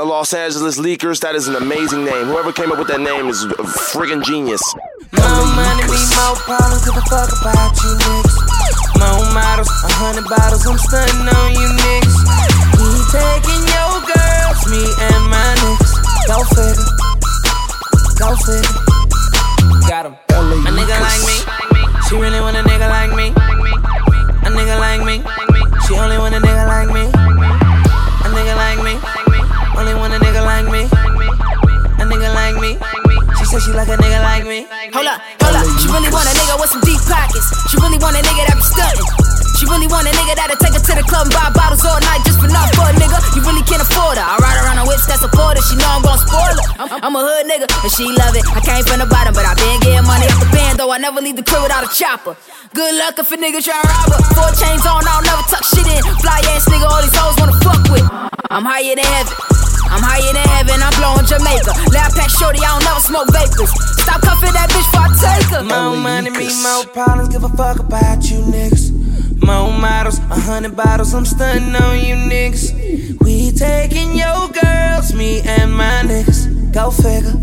The Los Angeles Leakers, that is an amazing name. Whoever came up with that name is a friggin' genius. More money, me more problems, give a fuck about you niggas. More models, 100 bottles, I'm stunting on you niggas. We taking your girls, me and my niggas. Go figure, go figure. Got him. A nigga like me, she really want a nigga like me. A nigga like me, she only want a nigga like me. A nigga like me, only want a nigga like me. A nigga like me, she said she like a nigga like me. Hold up, she really want a nigga with some deep pockets. She really want a nigga that be stunting. She really want a nigga that'll take her to the club and buy bottles all night just for nothing for a nigga. You really can't afford her. I ride around on whips that support her. She know I'm gon' spoil her. I'm a hood nigga and she love it. I came from the bottom, but I been getting money off the band, though I never leave the crib without a chopper. Good luck if a nigga try to rob her. 4 chains on, I don't never tuck shit in. Fly ass nigga, all these hoes wanna fuck with. I'm higher than heaven. I'm higher than heaven, I'm blowing Jamaica. Lab pack shorty, I don't never smoke vapors. Stop cuffing that bitch before I take her. More money, me more problems, give a fuck about you niggas. More models, 100 bottles, I'm stunting on you niggas. We taking your girls, me and my niggas. Go figure,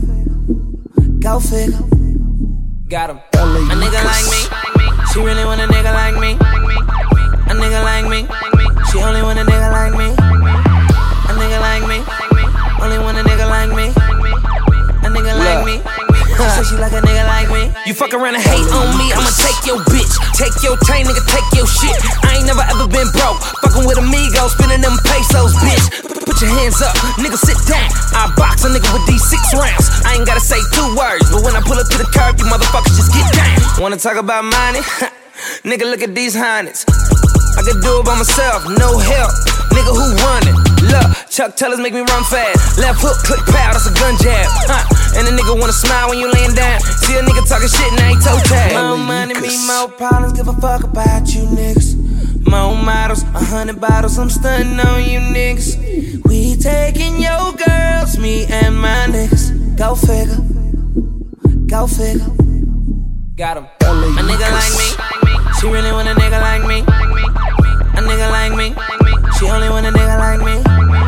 go figure. Got him. A nigga like me, she really want a nigga like me. A nigga like me, she only want a nigga like me. A nigga like me, only want a nigga like me. A nigga like me, she said she like a nigga like me. You fuck around and hate on me, I'ma take your bitch. Take your chain, nigga, take your shit. I ain't never ever been broke. Fucking with amigos, spending them pesos, bitch. Put your hands up, nigga, sit down. I box a nigga with these 6 rounds. I ain't gotta say 2 words, but when I pull up to the curb, you motherfuckers just get down. Wanna talk about money? Nigga, look at these hundreds. I could do it by myself, no help. Nigga, who running? Look, Chuck Tellers make me run fast. Left hook, click, pow, that's a gun jab. And a nigga wanna smile when you laying down. See a nigga talking shit and I ain't toe tag. More money, me more problems, give a fuck about you niggas. More models, 100 bottles, I'm stunting on you niggas. We taking your girls, me and my niggas. Go figure, go figure. Got him. A nigga like me, she really want a nigga like me. A nigga like me, she only want a nigga like me.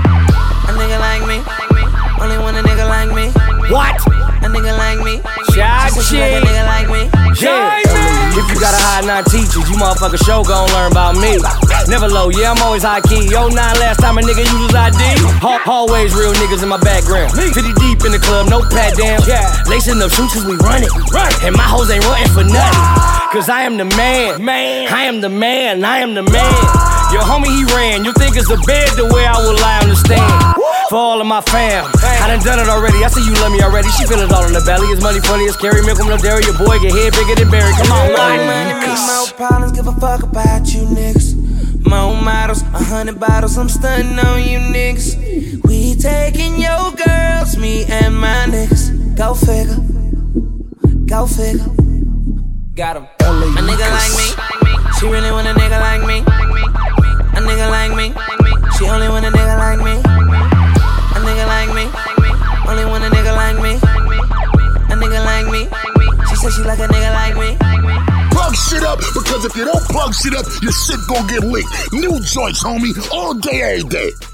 A nigga like me, only want a nigga like me. What? A nigga like me, Shot she like a nigga like me. Yeah. If you got a high 9 teachers, you motherfuckers sure gon' learn about me. Never low, yeah, I'm always high key. 09 last time a nigga used his ID. Always real niggas in my background. 50 deep in the club, no pat down. Lacing up shooters, we run it. And my hoes ain't running for nothing. Cause I am the man. I am the man. I am the man. Your homie, he ran. You think it's a bed the way I will lie on the stand. For all of my fam, I done it already. I see you love me already. She feel it all in the belly. It's money funny as Carrie Milk, no dairy. Your boy get head bigger than Barry. Come on, more money, me more problems, give a fuck about you niggas. More models, 100 bottles, I'm stunting on you niggas. We taking your girls, me and my niggas. Go figure, go figure. Got him. A nigga like me, she really want a nigga like me. A nigga like me, she only want a nigga like me. A nigga like me, only want a nigga like me. A nigga like me, she said she like a nigga like me. Plug shit up, because if you don't plug shit up, your shit gon' get leaked. New joints, homie, all day, every day.